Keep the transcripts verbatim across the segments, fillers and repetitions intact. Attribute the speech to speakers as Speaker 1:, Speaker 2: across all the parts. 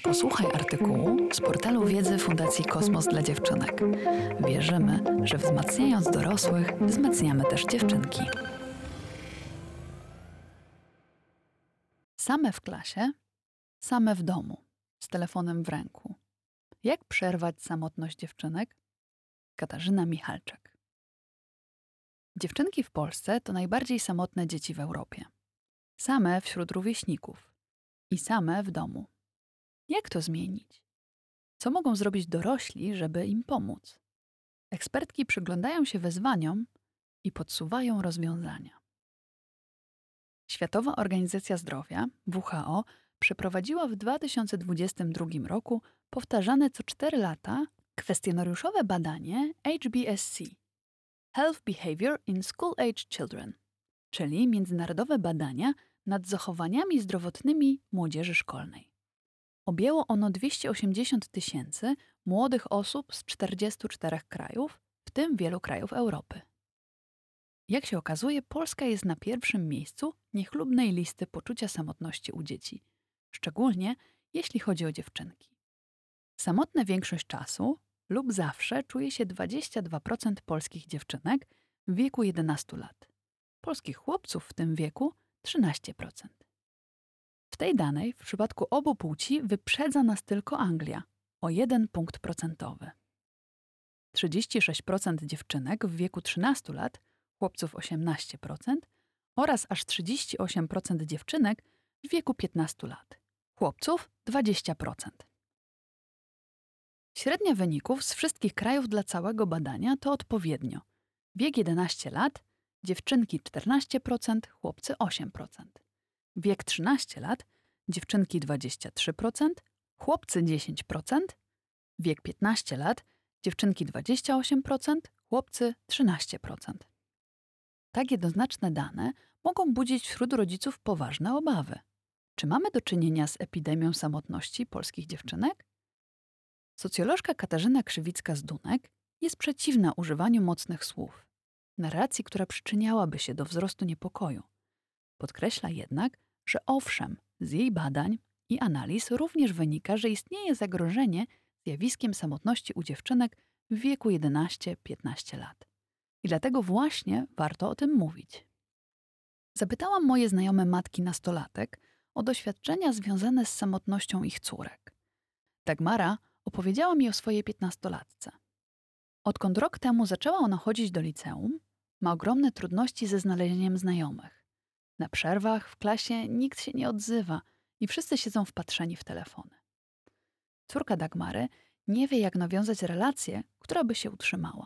Speaker 1: Posłuchaj artykułu z portalu wiedzy Fundacji Kosmos dla Dziewczynek. Wierzymy, że wzmacniając dorosłych, wzmacniamy też dziewczynki. Same w klasie, same w domu, z telefonem w ręku. Jak przerwać samotność dziewczynek? Katarzyna Michalczak. Dziewczynki w Polsce to najbardziej samotne dzieci w Europie. Same wśród rówieśników i same w domu. Jak to zmienić? Co mogą zrobić dorośli, żeby im pomóc? Ekspertki przyglądają się wyzwaniom i podsuwają rozwiązania. Światowa Organizacja Zdrowia, W H O, przeprowadziła w dwa tysiące dwudziestym drugim roku powtarzane co cztery lata kwestionariuszowe badanie H B S C – Health Behavior in School-Age Children, czyli międzynarodowe badania nad zachowaniami zdrowotnymi młodzieży szkolnej. Objęło ono dwieście osiemdziesiąt tysięcy młodych osób z czterdziestu czterech krajów, w tym wielu krajów Europy. Jak się okazuje, Polska jest na pierwszym miejscu niechlubnej listy poczucia samotności u dzieci, szczególnie jeśli chodzi o dziewczynki. Samotne większość czasu lub zawsze czuje się dwadzieścia dwa procent polskich dziewczynek w wieku jedenastu lat. Polskich chłopców w tym wieku trzynaście procent. W tej danej w przypadku obu płci wyprzedza nas tylko Anglia o jeden punkt procentowy. trzydzieści sześć procent dziewczynek w wieku trzynastu lat, chłopców osiemnaście procent oraz aż trzydzieści osiem procent dziewczynek w wieku piętnastu lat, chłopców dwadzieścia procent. Średnia wyników z wszystkich krajów dla całego badania to odpowiednio wiek jedenaście lat, dziewczynki czternaście procent, chłopcy osiem procent. Wiek trzynaście lat, dziewczynki dwadzieścia trzy procent, chłopcy dziesięć procent. Wiek piętnaście lat, dziewczynki dwadzieścia osiem procent, chłopcy trzynaście procent. Tak jednoznaczne dane mogą budzić wśród rodziców poważne obawy. Czy mamy do czynienia z epidemią samotności polskich dziewczynek? Socjolożka Katarzyna Krzywicka-Zdunek jest przeciwna używaniu mocnych słów, narracji, która przyczyniałaby się do wzrostu niepokoju. Podkreśla jednak, że owszem, z jej badań i analiz również wynika, że istnieje zagrożenie zjawiskiem samotności u dziewczynek w wieku jedenaście piętnaście lat. I dlatego właśnie warto o tym mówić. Zapytałam moje znajome matki nastolatek o doświadczenia związane z samotnością ich córek. Dagmara opowiedziała mi o swojej piętnastolatce. Odkąd rok temu zaczęła ona chodzić do liceum, ma ogromne trudności ze znalezieniem znajomych. Na przerwach w klasie nikt się nie odzywa i wszyscy siedzą wpatrzeni w telefony. Córka Dagmary nie wie, jak nawiązać relację, która by się utrzymała.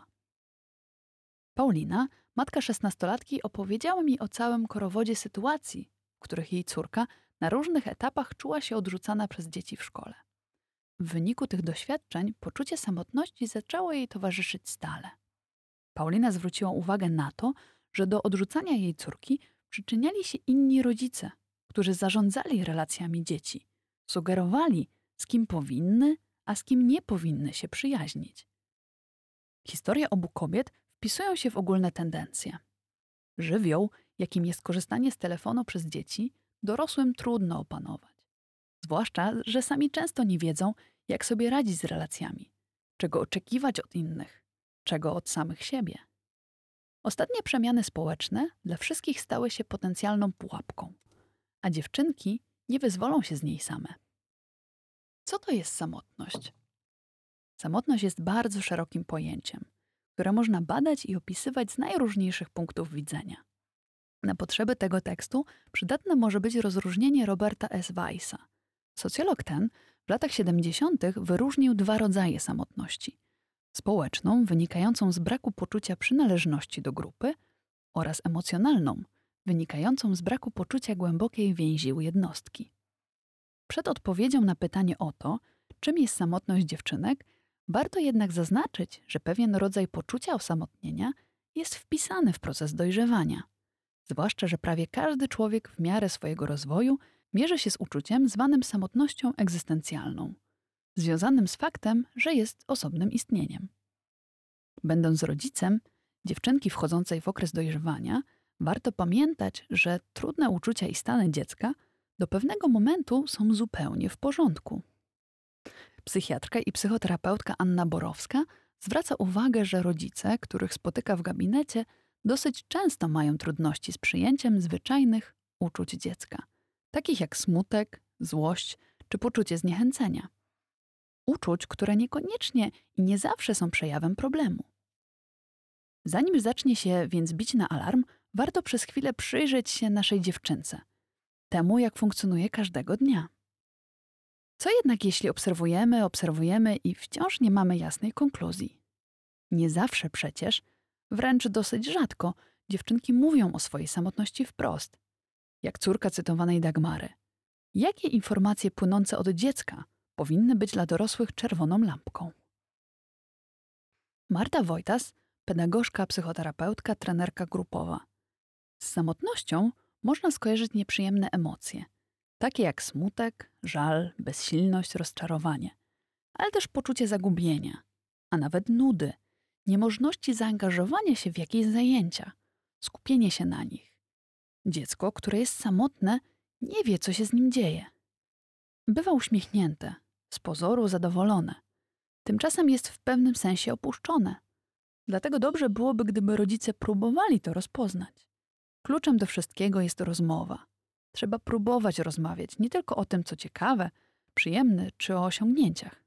Speaker 1: Paulina, matka szesnastolatki, opowiedziała mi o całym korowodzie sytuacji, w których jej córka na różnych etapach czuła się odrzucana przez dzieci w szkole. W wyniku tych doświadczeń poczucie samotności zaczęło jej towarzyszyć stale. Paulina zwróciła uwagę na to, że do odrzucania jej córki przyczyniali się inni rodzice, którzy zarządzali relacjami dzieci, sugerowali, z kim powinny, a z kim nie powinny się przyjaźnić. Historie obu kobiet wpisują się w ogólne tendencje. Żywioł, jakim jest korzystanie z telefonu przez dzieci, dorosłym trudno opanować. Zwłaszcza, że sami często nie wiedzą, jak sobie radzić z relacjami, czego oczekiwać od innych, czego od samych siebie. Ostatnie przemiany społeczne dla wszystkich stały się potencjalną pułapką, a dziewczynki nie wyzwolą się z niej same. Co to jest samotność? Samotność jest bardzo szerokim pojęciem, które można badać i opisywać z najróżniejszych punktów widzenia. Na potrzeby tego tekstu przydatne może być rozróżnienie Roberta S. Weissa. Socjolog ten w latach siedemdziesiątych wyróżnił dwa rodzaje samotności. Społeczną, wynikającą z braku poczucia przynależności do grupy, oraz emocjonalną, wynikającą z braku poczucia głębokiej więzi u jednostki. Przed odpowiedzią na pytanie o to, czym jest samotność dziewczynek, warto jednak zaznaczyć, że pewien rodzaj poczucia osamotnienia jest wpisany w proces dojrzewania. Zwłaszcza, że prawie każdy człowiek w miarę swojego rozwoju mierzy się z uczuciem zwanym samotnością egzystencjalną, związanym z faktem, że jest osobnym istnieniem. Będąc rodzicem dziewczynki wchodzącej w okres dojrzewania, warto pamiętać, że trudne uczucia i stany dziecka do pewnego momentu są zupełnie w porządku. Psychiatrka i psychoterapeutka Anna Borowska zwraca uwagę, że rodzice, których spotyka w gabinecie, dosyć często mają trudności z przyjęciem zwyczajnych uczuć dziecka, takich jak smutek, złość czy poczucie zniechęcenia. Uczuć, które niekoniecznie i nie zawsze są przejawem problemu. Zanim zacznie się więc bić na alarm, warto przez chwilę przyjrzeć się naszej dziewczynce, temu jak funkcjonuje każdego dnia. Co jednak jeśli obserwujemy, obserwujemy i wciąż nie mamy jasnej konkluzji? Nie zawsze przecież, wręcz dosyć rzadko, dziewczynki mówią o swojej samotności wprost. Jak córka cytowanej Dagmary. Jakie informacje płynące od dziecka powinny być dla dorosłych czerwoną lampką? Marta Wojtas, pedagogzka, psychoterapeutka, trenerka grupowa. Z samotnością można skojarzyć nieprzyjemne emocje, takie jak smutek, żal, bezsilność, rozczarowanie, ale też poczucie zagubienia, a nawet nudy, niemożności zaangażowania się w jakieś zajęcia, skupienie się na nich. Dziecko, które jest samotne, nie wie, co się z nim dzieje. Bywa uśmiechnięte, z pozoru zadowolone. Tymczasem jest w pewnym sensie opuszczone. Dlatego dobrze byłoby, gdyby rodzice próbowali to rozpoznać. Kluczem do wszystkiego jest rozmowa. Trzeba próbować rozmawiać nie tylko o tym, co ciekawe, przyjemne czy o osiągnięciach.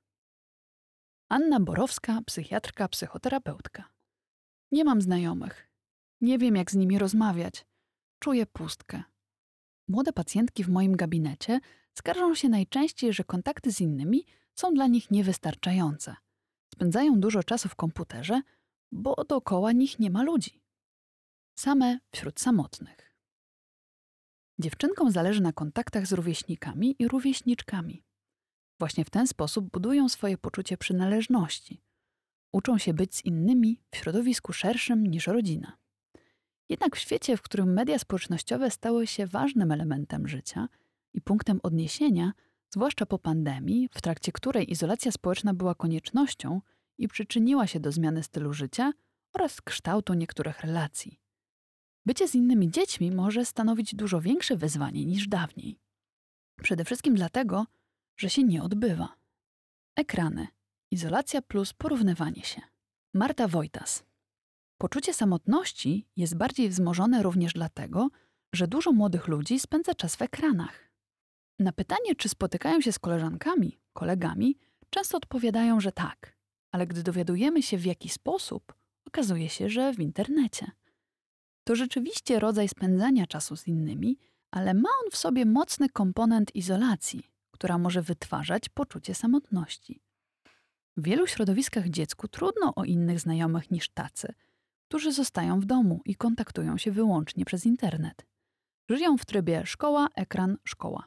Speaker 1: Anna Borowska, psychiatrka, psychoterapeutka. Nie mam znajomych. Nie wiem, jak z nimi rozmawiać. Czuję pustkę. Młode pacjentki w moim gabinecie skarżą się najczęściej, że kontakty z innymi są dla nich niewystarczające. Spędzają dużo czasu w komputerze, bo dookoła nich nie ma ludzi. Same wśród samotnych. Dziewczynkom zależy na kontaktach z rówieśnikami i rówieśniczkami. Właśnie w ten sposób budują swoje poczucie przynależności. Uczą się być z innymi w środowisku szerszym niż rodzina. Jednak w świecie, w którym media społecznościowe stały się ważnym elementem życia i punktem odniesienia, zwłaszcza po pandemii, w trakcie której izolacja społeczna była koniecznością i przyczyniła się do zmiany stylu życia oraz kształtu niektórych relacji. Bycie z innymi dziećmi może stanowić dużo większe wyzwanie niż dawniej. Przede wszystkim dlatego, że się nie odbywa. Ekrany. Izolacja plus porównywanie się. Marta Wojtas. Poczucie samotności jest bardziej wzmożone również dlatego, że dużo młodych ludzi spędza czas w ekranach. Na pytanie, czy spotykają się z koleżankami, kolegami, często odpowiadają, że tak, ale gdy dowiadujemy się w jaki sposób, okazuje się, że w internecie. To rzeczywiście rodzaj spędzania czasu z innymi, ale ma on w sobie mocny komponent izolacji, która może wytwarzać poczucie samotności. W wielu środowiskach dziecku trudno o innych znajomych niż tacy, którzy zostają w domu i kontaktują się wyłącznie przez internet. Żyją w trybie szkoła, ekran, szkoła.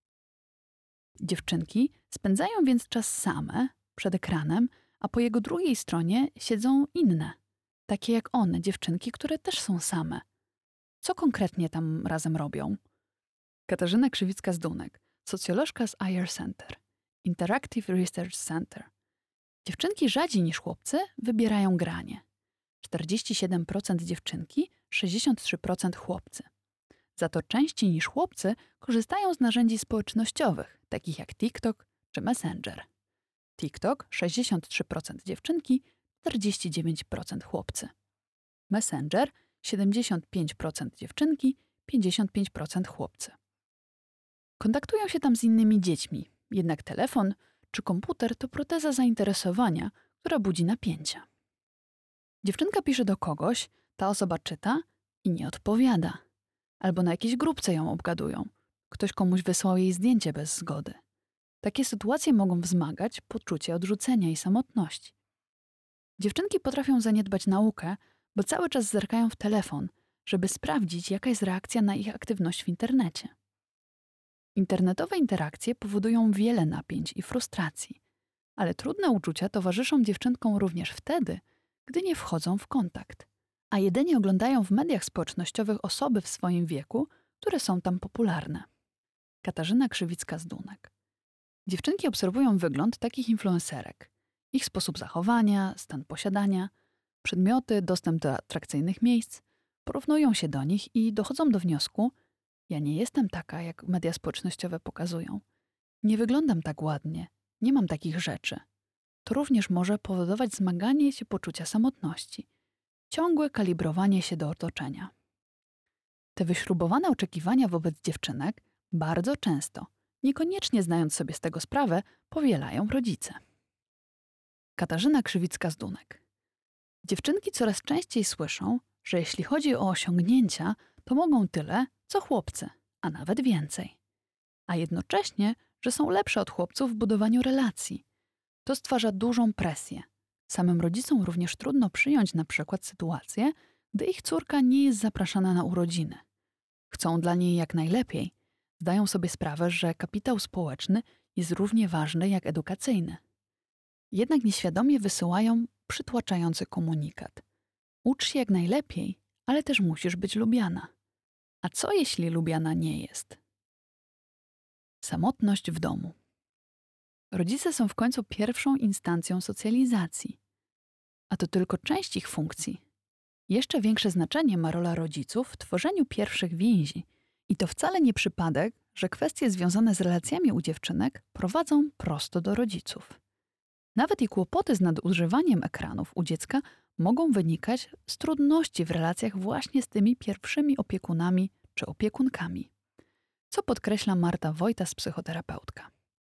Speaker 1: Dziewczynki spędzają więc czas same, przed ekranem, a po jego drugiej stronie siedzą inne, takie jak one, dziewczynki, które też są same. Co konkretnie tam razem robią? Katarzyna Krzywicka-Zdunek, socjolożka z I R Center, Interactive Research Center. Dziewczynki rzadziej niż chłopcy wybierają granie. czterdzieści siedem procent dziewczynki, sześćdziesiąt trzy procent chłopcy. Za to częściej niż chłopcy korzystają z narzędzi społecznościowych, takich jak TikTok czy Messenger. TikTok sześćdziesiąt trzy procent dziewczynki, czterdzieści dziewięć procent chłopcy. Messenger siedemdziesiąt pięć procent dziewczynki, pięćdziesiąt pięć procent chłopcy. Kontaktują się tam z innymi dziećmi, jednak telefon czy komputer to proteza zainteresowania, która budzi napięcia. Dziewczynka pisze do kogoś, ta osoba czyta i nie odpowiada. Albo na jakiejś grupce ją obgadują. Ktoś komuś wysłał jej zdjęcie bez zgody. Takie sytuacje mogą wzmagać poczucie odrzucenia i samotności. Dziewczynki potrafią zaniedbać naukę, bo cały czas zerkają w telefon, żeby sprawdzić, jaka jest reakcja na ich aktywność w internecie. Internetowe interakcje powodują wiele napięć i frustracji, ale trudne uczucia towarzyszą dziewczynkom również wtedy, gdy nie wchodzą w kontakt, a jedynie oglądają w mediach społecznościowych osoby w swoim wieku, które są tam popularne. Katarzyna Krzywicka-Zdunek. Dziewczynki obserwują wygląd takich influencerek, ich sposób zachowania, stan posiadania, przedmioty, dostęp do atrakcyjnych miejsc, porównują się do nich i dochodzą do wniosku: ja nie jestem taka, jak media społecznościowe pokazują. Nie wyglądam tak ładnie, nie mam takich rzeczy. To również może powodować zmaganie się poczucia samotności, ciągłe kalibrowanie się do otoczenia. Te wyśrubowane oczekiwania wobec dziewczynek bardzo często, niekoniecznie znając sobie z tego sprawę, powielają rodzice. Katarzyna Krzywicka-Zdunek. Dziewczynki coraz częściej słyszą, że jeśli chodzi o osiągnięcia, to mogą tyle, co chłopcy, a nawet więcej. A jednocześnie, że są lepsze od chłopców w budowaniu relacji. To stwarza dużą presję. Samym rodzicom również trudno przyjąć na przykład sytuację, gdy ich córka nie jest zapraszana na urodziny. Chcą dla niej jak najlepiej. Zdają sobie sprawę, że kapitał społeczny jest równie ważny jak edukacyjny. Jednak nieświadomie wysyłają przytłaczający komunikat. Ucz się jak najlepiej, ale też musisz być lubiana. A co jeśli lubiana nie jest? Samotność w domu. Rodzice są w końcu pierwszą instancją socjalizacji. A to tylko część ich funkcji. Jeszcze większe znaczenie ma rola rodziców w tworzeniu pierwszych więzi. I to wcale nie przypadek, że kwestie związane z relacjami u dziewczynek prowadzą prosto do rodziców. Nawet i kłopoty z nadużywaniem ekranów u dziecka mogą wynikać z trudności w relacjach właśnie z tymi pierwszymi opiekunami czy opiekunkami. Co podkreśla Marta Wojtas, psychoterapeutka.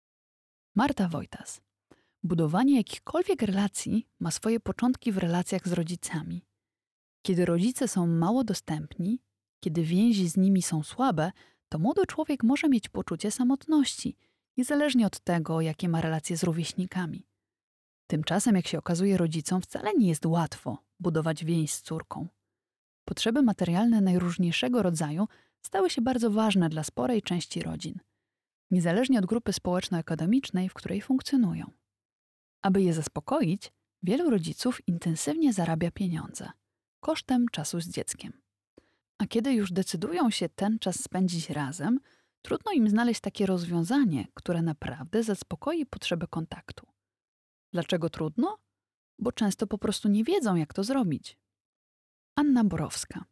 Speaker 1: Marta Wojtas. Budowanie jakichkolwiek relacji ma swoje początki w relacjach z rodzicami. Kiedy rodzice są mało dostępni, kiedy więzi z nimi są słabe, to młody człowiek może mieć poczucie samotności, niezależnie od tego, jakie ma relacje z rówieśnikami. Tymczasem, jak się okazuje, rodzicom wcale nie jest łatwo budować więź z córką. Potrzeby materialne najróżniejszego rodzaju stały się bardzo ważne dla sporej części rodzin, niezależnie od grupy społeczno-ekonomicznej, w której funkcjonują. Aby je zaspokoić, wielu rodziców intensywnie zarabia pieniądze, kosztem czasu z dzieckiem. A kiedy już decydują się ten czas spędzić razem, trudno im znaleźć takie rozwiązanie, które naprawdę zaspokoi potrzebę kontaktu. Dlaczego trudno? Bo często po prostu nie wiedzą, jak to zrobić. Anna Borowska.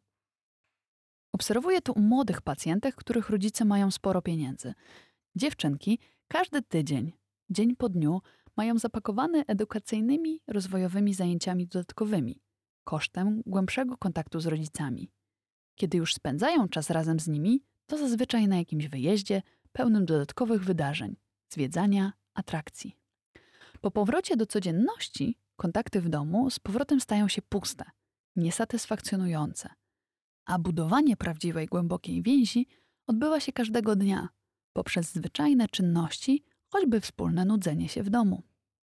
Speaker 1: Obserwuję to u młodych pacjentek, których rodzice mają sporo pieniędzy. Dziewczynki każdy tydzień, dzień po dniu, mają zapakowane edukacyjnymi, rozwojowymi zajęciami dodatkowymi, kosztem głębszego kontaktu z rodzicami. Kiedy już spędzają czas razem z nimi, to zazwyczaj na jakimś wyjeździe pełnym dodatkowych wydarzeń, zwiedzania, atrakcji. Po powrocie do codzienności kontakty w domu z powrotem stają się puste, niesatysfakcjonujące, a budowanie prawdziwej, głębokiej więzi odbywa się każdego dnia poprzez zwyczajne czynności, choćby wspólne nudzenie się w domu.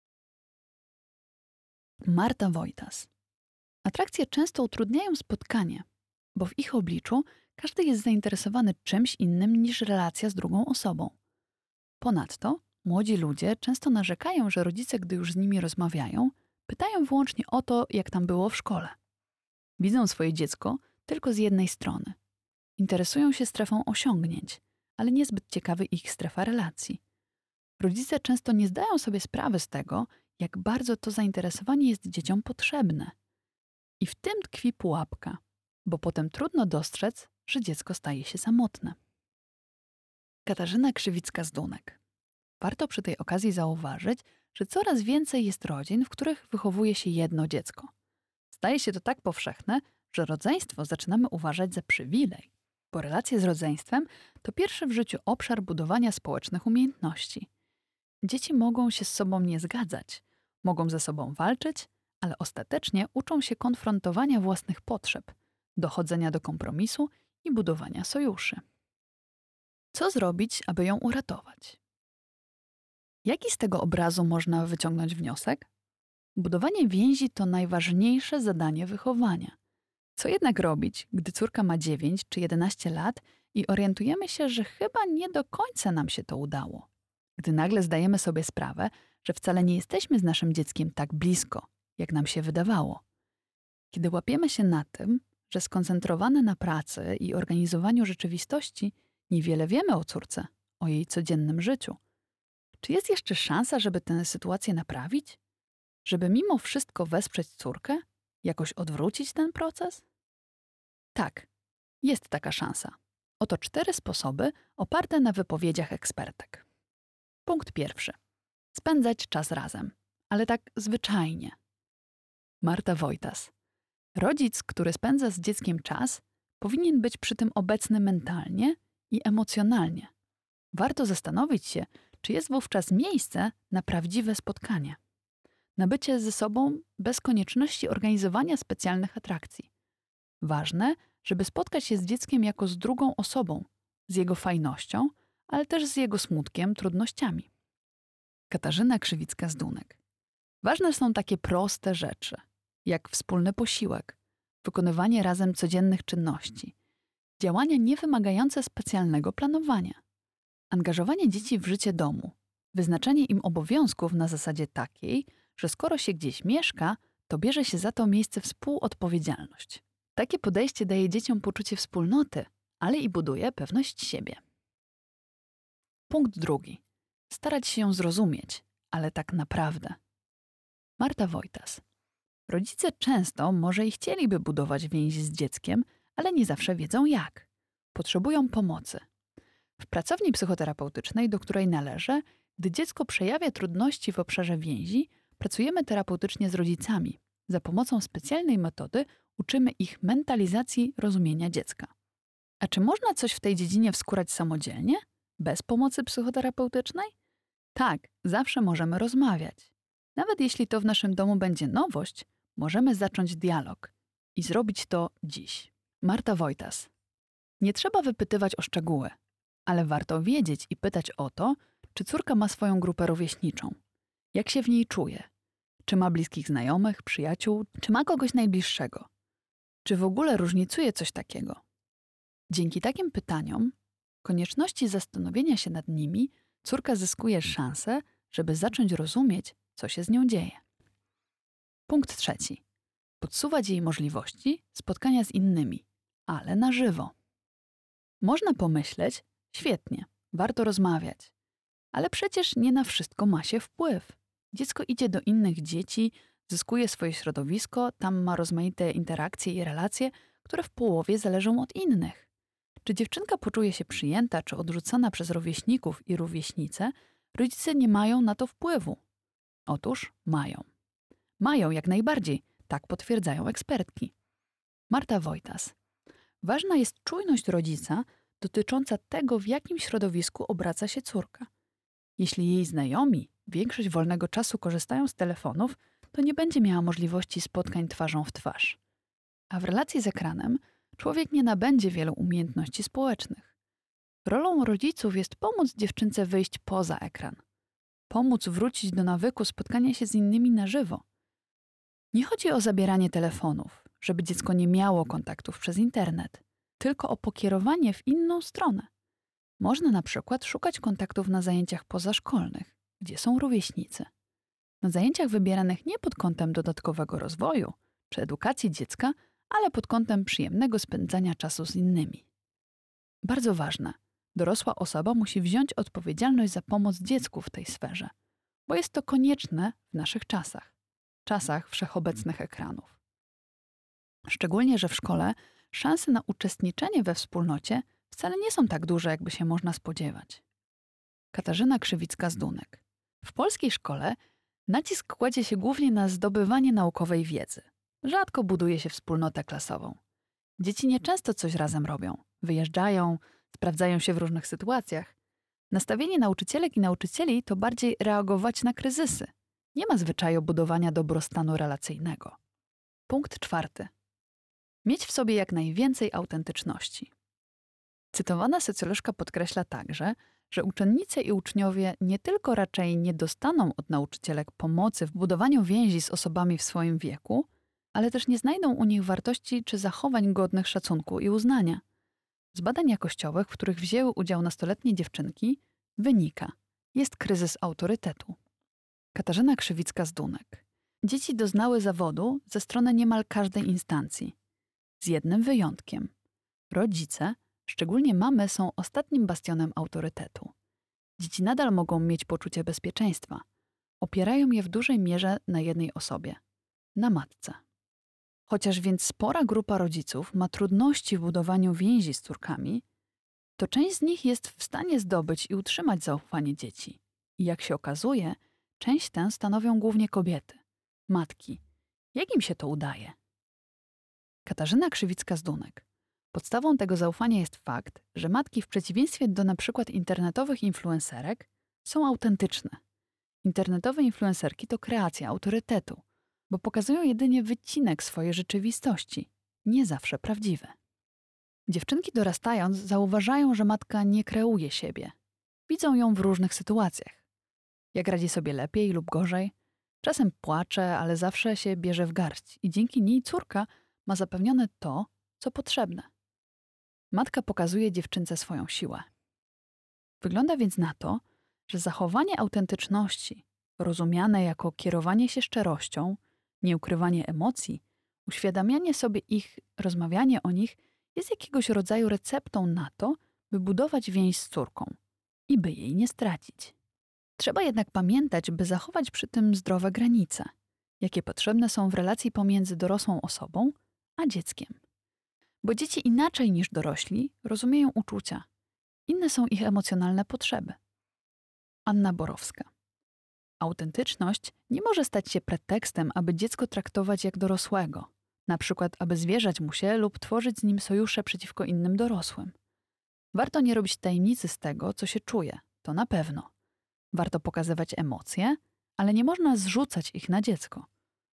Speaker 1: Marta Wojtas. Atrakcje często utrudniają spotkanie, bo w ich obliczu każdy jest zainteresowany czymś innym niż relacja z drugą osobą. Ponadto młodzi ludzie często narzekają, że rodzice, gdy już z nimi rozmawiają, pytają wyłącznie o to, jak tam było w szkole. Widzą swoje dziecko tylko z jednej strony. Interesują się strefą osiągnięć, ale niezbyt ciekawy ich strefa relacji. Rodzice często nie zdają sobie sprawy z tego, jak bardzo to zainteresowanie jest dzieciom potrzebne. I w tym tkwi pułapka, bo potem trudno dostrzec, że dziecko staje się samotne. Katarzyna Krzywicka-Zdunek. Warto przy tej okazji zauważyć, że coraz więcej jest rodzin, w których wychowuje się jedno dziecko. Staje się to tak powszechne, że rodzeństwo zaczynamy uważać za przywilej, bo relacje z rodzeństwem to pierwszy w życiu obszar budowania społecznych umiejętności. Dzieci mogą się z sobą nie zgadzać, mogą ze sobą walczyć, ale ostatecznie uczą się konfrontowania własnych potrzeb, dochodzenia do kompromisu i budowania sojuszy. Co zrobić, aby ją uratować? Jaki z tego obrazu można wyciągnąć wniosek? Budowanie więzi to najważniejsze zadanie wychowania. Co jednak robić, gdy córka ma dziewięć czy jedenaście lat i orientujemy się, że chyba nie do końca nam się to udało? Gdy nagle zdajemy sobie sprawę, że wcale nie jesteśmy z naszym dzieckiem tak blisko, jak nam się wydawało. Kiedy łapiemy się na tym, że skoncentrowane na pracy i organizowaniu rzeczywistości niewiele wiemy o córce, o jej codziennym życiu. Czy jest jeszcze szansa, żeby tę sytuację naprawić? Żeby mimo wszystko wesprzeć córkę? Jakoś odwrócić ten proces? Tak, jest taka szansa. Oto cztery sposoby oparte na wypowiedziach ekspertek. Punkt pierwszy. Spędzać czas razem, ale tak zwyczajnie. Marta Wojtas. Rodzic, który spędza z dzieckiem czas, powinien być przy tym obecny mentalnie i emocjonalnie. Warto zastanowić się, czy jest wówczas miejsce na prawdziwe spotkanie. Na bycie ze sobą bez konieczności organizowania specjalnych atrakcji. Ważne, żeby spotkać się z dzieckiem jako z drugą osobą, z jego fajnością, ale też z jego smutkiem, trudnościami. Katarzyna Krzywicka-Zdunek. Ważne są takie proste rzeczy, jak wspólny posiłek, wykonywanie razem codziennych czynności, działania niewymagające specjalnego planowania, angażowanie dzieci w życie domu, wyznaczenie im obowiązków na zasadzie takiej, że skoro się gdzieś mieszka, to bierze się za to miejsce współodpowiedzialność. Takie podejście daje dzieciom poczucie wspólnoty, ale i buduje pewność siebie. Punkt drugi. Starać się ją zrozumieć, ale tak naprawdę. Marta Wojtas. Rodzice często może i chcieliby budować więź z dzieckiem, ale nie zawsze wiedzą jak. Potrzebują pomocy. W pracowni psychoterapeutycznej, do której należę, gdy dziecko przejawia trudności w obszarze więzi, pracujemy terapeutycznie z rodzicami. Za pomocą specjalnej metody uczymy ich mentalizacji rozumienia dziecka. A czy można coś w tej dziedzinie wskórać samodzielnie? Bez pomocy psychoterapeutycznej? Tak, zawsze możemy rozmawiać. Nawet jeśli to w naszym domu będzie nowość, możemy zacząć dialog. I zrobić to dziś. Marta Wojtas. Nie trzeba wypytywać o szczegóły, ale warto wiedzieć i pytać o to, czy córka ma swoją grupę rówieśniczą. Jak się w niej czuje? Czy ma bliskich znajomych, przyjaciół, czy ma kogoś najbliższego? Czy w ogóle różnicuje coś takiego? Dzięki takim pytaniom, konieczności zastanowienia się nad nimi, córka zyskuje szansę, żeby zacząć rozumieć, co się z nią dzieje. Punkt trzeci. Podsuwać jej możliwości spotkania z innymi, ale na żywo. Można pomyśleć, świetnie, warto rozmawiać, ale przecież nie na wszystko ma się wpływ. Dziecko idzie do innych dzieci, zyskuje swoje środowisko, tam ma rozmaite interakcje i relacje, które w połowie zależą od innych. Czy dziewczynka poczuje się przyjęta czy odrzucana przez rówieśników i rówieśnice, rodzice nie mają na to wpływu. Otóż mają. Mają jak najbardziej, tak potwierdzają ekspertki. Marta Wojtas. Ważna jest czujność rodzica dotycząca tego, w jakim środowisku obraca się córka. Jeśli jej znajomi większość wolnego czasu korzystają z telefonów, to nie będzie miała możliwości spotkań twarzą w twarz. A w relacji z ekranem człowiek nie nabędzie wielu umiejętności społecznych. Rolą rodziców jest pomóc dziewczynce wyjść poza ekran. Pomóc wrócić do nawyku spotkania się z innymi na żywo. Nie chodzi o zabieranie telefonów, żeby dziecko nie miało kontaktów przez internet, tylko o pokierowanie w inną stronę. Można na przykład szukać kontaktów na zajęciach pozaszkolnych, gdzie są rówieśnicy. Na zajęciach wybieranych nie pod kątem dodatkowego rozwoju czy edukacji dziecka, ale pod kątem przyjemnego spędzania czasu z innymi. Bardzo ważne, dorosła osoba musi wziąć odpowiedzialność za pomoc dziecku w tej sferze, bo jest to konieczne w naszych czasach, czasach wszechobecnych ekranów. Szczególnie, że w szkole szanse na uczestniczenie we wspólnocie wcale nie są tak duże, jakby się można spodziewać. Katarzyna Krzywicka-Zdunek. W polskiej szkole nacisk kładzie się głównie na zdobywanie naukowej wiedzy. Rzadko buduje się wspólnotę klasową. Dzieci nieczęsto coś razem robią. Wyjeżdżają, sprawdzają się w różnych sytuacjach. Nastawienie nauczycielek i nauczycieli to bardziej reagować na kryzysy. Nie ma zwyczaju budowania dobrostanu relacyjnego. Punkt czwarty. Mieć w sobie jak najwięcej autentyczności. Cytowana socjolożka podkreśla także, że uczennice i uczniowie nie tylko raczej nie dostaną od nauczycielek pomocy w budowaniu więzi z osobami w swoim wieku, ale też nie znajdą u nich wartości czy zachowań godnych szacunku i uznania. Z badań jakościowych, w których wzięły udział nastoletnie dziewczynki, wynika, jest kryzys autorytetu. Katarzyna Krzywicka-Zdunek. Dzieci doznały zawodu ze strony niemal każdej instancji. Z jednym wyjątkiem. Rodzice, szczególnie mamy, są ostatnim bastionem autorytetu. Dzieci nadal mogą mieć poczucie bezpieczeństwa. Opierają je w dużej mierze na jednej osobie – na matce. Chociaż więc spora grupa rodziców ma trudności w budowaniu więzi z córkami, to część z nich jest w stanie zdobyć i utrzymać zaufanie dzieci. I jak się okazuje, część tę stanowią głównie kobiety, matki. Jak im się to udaje? Katarzyna Krzywicka-Zdunek. Podstawą tego zaufania jest fakt, że matki w przeciwieństwie do na przykład internetowych influencerek są autentyczne. Internetowe influencerki to kreacja autorytetu, bo pokazują jedynie wycinek swojej rzeczywistości, nie zawsze prawdziwe. Dziewczynki dorastając zauważają, że matka nie kreuje siebie. Widzą ją w różnych sytuacjach. Jak radzi sobie lepiej lub gorzej. Czasem płacze, ale zawsze się bierze w garść i dzięki niej córka ma zapewnione to, co potrzebne. Matka pokazuje dziewczynce swoją siłę. Wygląda więc na to, że zachowanie autentyczności, rozumiane jako kierowanie się szczerością, nieukrywanie emocji, uświadamianie sobie ich, rozmawianie o nich jest jakiegoś rodzaju receptą na to, by budować więź z córką i by jej nie stracić. Trzeba jednak pamiętać, by zachować przy tym zdrowe granice, jakie potrzebne są w relacji pomiędzy dorosłą osobą a dzieckiem. Bo dzieci inaczej niż dorośli rozumieją uczucia. Inne są ich emocjonalne potrzeby. Anna Borowska. Autentyczność nie może stać się pretekstem, aby dziecko traktować jak dorosłego, na przykład aby zwierzać mu się lub tworzyć z nim sojusze przeciwko innym dorosłym. Warto nie robić tajemnicy z tego, co się czuje, to na pewno. Warto pokazywać emocje, ale nie można zrzucać ich na dziecko.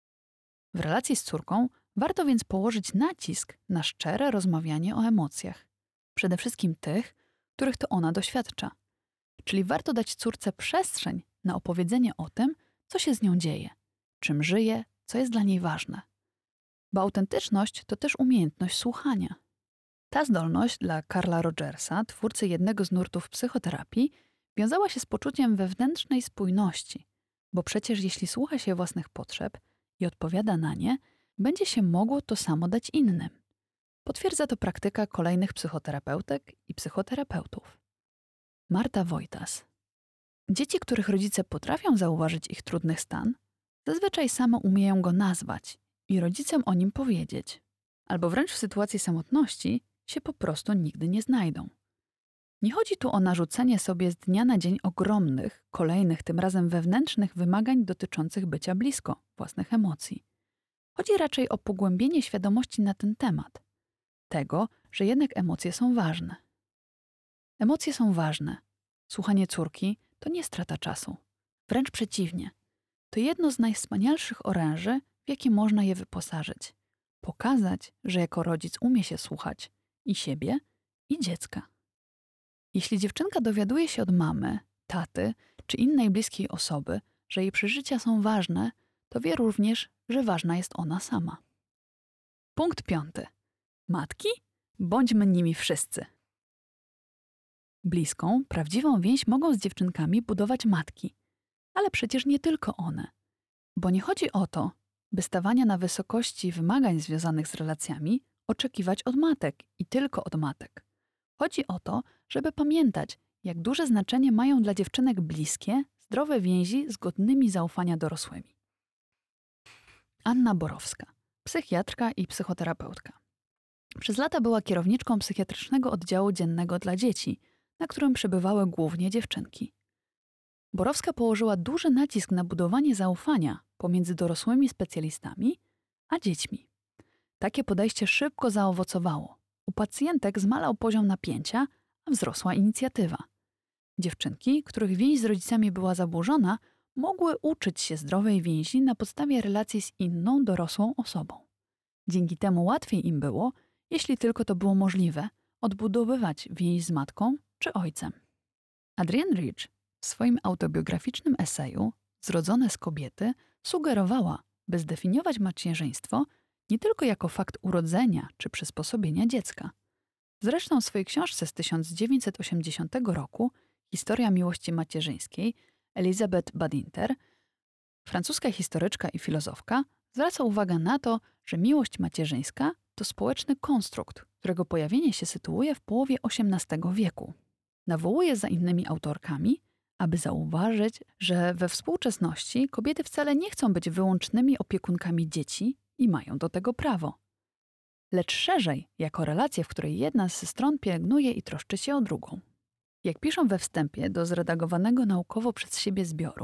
Speaker 1: W relacji z córką warto więc położyć nacisk na szczere rozmawianie o emocjach. Przede wszystkim tych, których to ona doświadcza. Czyli warto dać córce przestrzeń na opowiedzenie o tym, co się z nią dzieje, czym żyje, co jest dla niej ważne. Bo autentyczność to też umiejętność słuchania. Ta zdolność dla Carla Rogersa, twórcy jednego z nurtów psychoterapii, wiązała się z poczuciem wewnętrznej spójności, bo przecież jeśli słucha się własnych potrzeb i odpowiada na nie, będzie się mogło to samo dać innym. Potwierdza to praktyka kolejnych psychoterapeutek i psychoterapeutów. Marta Wojtas. Dzieci, których rodzice potrafią zauważyć ich trudny stan, zazwyczaj same umieją go nazwać i rodzicom o nim powiedzieć. Albo wręcz w sytuacji samotności się po prostu nigdy nie znajdą. Nie chodzi tu o narzucenie sobie z dnia na dzień ogromnych, kolejnych, tym razem wewnętrznych wymagań dotyczących bycia blisko własnych emocji. Chodzi raczej o pogłębienie świadomości na ten temat. Tego, że jednak emocje są ważne. Emocje są ważne. Słuchanie córki to nie strata czasu. Wręcz przeciwnie. To jedno z najwspanialszych oręży, w jakie można je wyposażyć. Pokazać, że jako rodzic umie się słuchać i siebie, i dziecka. Jeśli dziewczynka dowiaduje się od mamy, taty czy innej bliskiej osoby, że jej przeżycia są ważne, to wie również, że ważna jest ona sama. Punkt piąty. Matki? Bądźmy nimi wszyscy. Bliską, prawdziwą więź mogą z dziewczynkami budować matki. Ale przecież nie tylko one. Bo nie chodzi o to, by stawania na wysokości wymagań związanych z relacjami oczekiwać od matek i tylko od matek. Chodzi o to, żeby pamiętać, jak duże znaczenie mają dla dziewczynek bliskie, zdrowe więzi z godnymi zaufania dorosłymi. Anna Borowska, psychiatrka i psychoterapeutka. Przez lata była kierowniczką psychiatrycznego oddziału dziennego dla dzieci, na którym przebywały głównie dziewczynki. Borowska położyła duży nacisk na budowanie zaufania pomiędzy dorosłymi specjalistami a dziećmi. Takie podejście szybko zaowocowało. U pacjentek zmalał poziom napięcia, a wzrosła inicjatywa. Dziewczynki, których więź z rodzicami była zaburzona, mogły uczyć się zdrowej więzi na podstawie relacji z inną, dorosłą osobą. Dzięki temu łatwiej im było, jeśli tylko to było możliwe, odbudowywać więź z matką czy ojcem. Adrienne Rich w swoim autobiograficznym eseju Zrodzone z kobiety sugerowała, by zdefiniować macierzyństwo nie tylko jako fakt urodzenia czy przysposobienia dziecka. Zresztą w swojej książce z tysiąc dziewięćset osiemdziesiątego roku Historia miłości macierzyńskiej Elizabeth Badinter, francuska historyczka i filozofka, zwraca uwagę na to, że miłość macierzyńska to społeczny konstrukt, którego pojawienie się sytuuje w połowie osiemnastego wieku. Nawołuje za innymi autorkami, aby zauważyć, że we współczesności kobiety wcale nie chcą być wyłącznymi opiekunkami dzieci i mają do tego prawo. Lecz szerzej, jako relację, w której jedna z stron pielęgnuje i troszczy się o drugą. Jak piszą we wstępie do zredagowanego naukowo przez siebie zbioru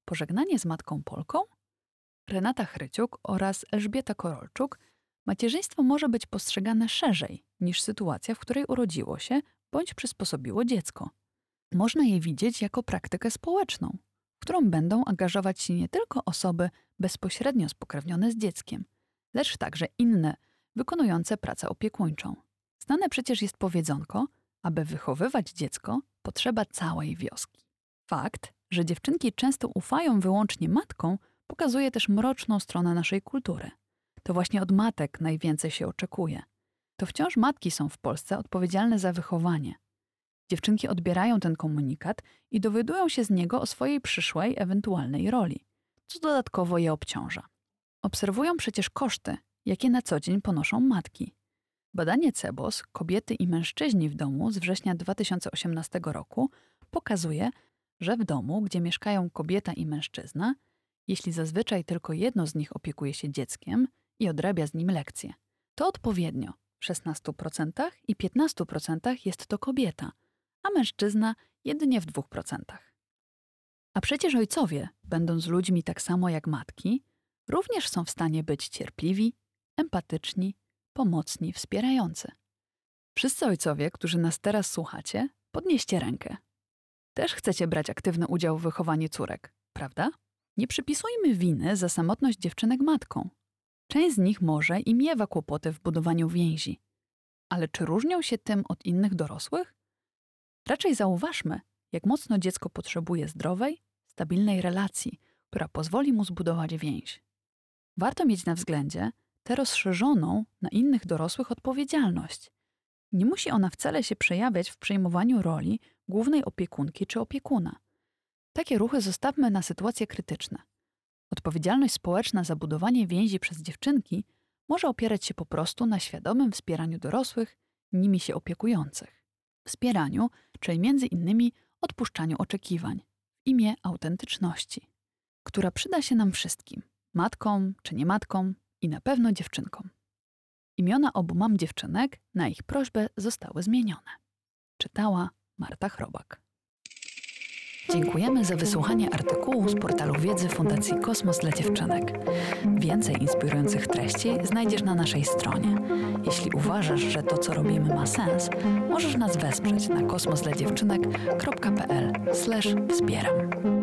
Speaker 1: Pożegnanie z matką Polką? Renata Chryciuk oraz Elżbieta Korolczuk, macierzyństwo może być postrzegane szerzej niż sytuacja, w której urodziło się bądź przysposobiło dziecko. Można je widzieć jako praktykę społeczną, w którą będą angażować się nie tylko osoby bezpośrednio spokrewnione z dzieckiem, lecz także inne, wykonujące pracę opiekuńczą. Znane przecież jest powiedzonko, aby wychowywać dziecko, potrzeba całej wioski. Fakt, że dziewczynki często ufają wyłącznie matkom, pokazuje też mroczną stronę naszej kultury. To właśnie od matek najwięcej się oczekuje. To wciąż matki są w Polsce odpowiedzialne za wychowanie. Dziewczynki odbierają ten komunikat i dowiadują się z niego o swojej przyszłej, ewentualnej roli, co dodatkowo je obciąża. Obserwują przecież koszty, jakie na co dzień ponoszą matki. Badanie C E B O S Kobiety i mężczyźni w domu z września dwa tysiące osiemnastego roku pokazuje, że w domu, gdzie mieszkają kobieta i mężczyzna, jeśli zazwyczaj tylko jedno z nich opiekuje się dzieckiem i odrabia z nim lekcje, to odpowiednio w szesnastu procentach i piętnastu procentach jest to kobieta, a mężczyzna jedynie w dwóch procentach. A przecież ojcowie, będąc ludźmi tak samo jak matki, również są w stanie być cierpliwi, empatyczni, pomocni, wspierający. Wszyscy ojcowie, którzy nas teraz słuchacie, podnieście rękę. Też chcecie brać aktywny udział w wychowaniu córek, prawda? Nie przypisujmy winy za samotność dziewczynek matką. Część z nich może i miewa kłopoty w budowaniu więzi. Ale czy różnią się tym od innych dorosłych? Raczej zauważmy, jak mocno dziecko potrzebuje zdrowej, stabilnej relacji, która pozwoli mu zbudować więź. Warto mieć na względzie tę rozszerzoną na innych dorosłych odpowiedzialność. Nie musi ona wcale się przejawiać w przejmowaniu roli głównej opiekunki czy opiekuna. Takie ruchy zostawmy na sytuacje krytyczne. Odpowiedzialność społeczna za budowanie więzi przez dziewczynki może opierać się po prostu na świadomym wspieraniu dorosłych, nimi się opiekujących. Wspieraniu, czyli między innymi odpuszczaniu oczekiwań w imię autentyczności, która przyda się nam wszystkim, matkom czy nie matkom i na pewno dziewczynkom. Imiona obu mam dziewczynek na ich prośbę zostały zmienione. Czytała Marta Chrobak. Dziękujemy za wysłuchanie artykułu z portalu wiedzy Fundacji Kosmos dla Dziewczynek. Więcej inspirujących treści znajdziesz na naszej stronie. Jeśli uważasz, że to, co robimy, ma sens, możesz nas wesprzeć na kosmos dla dziewczynek kropka p l slash wspieram.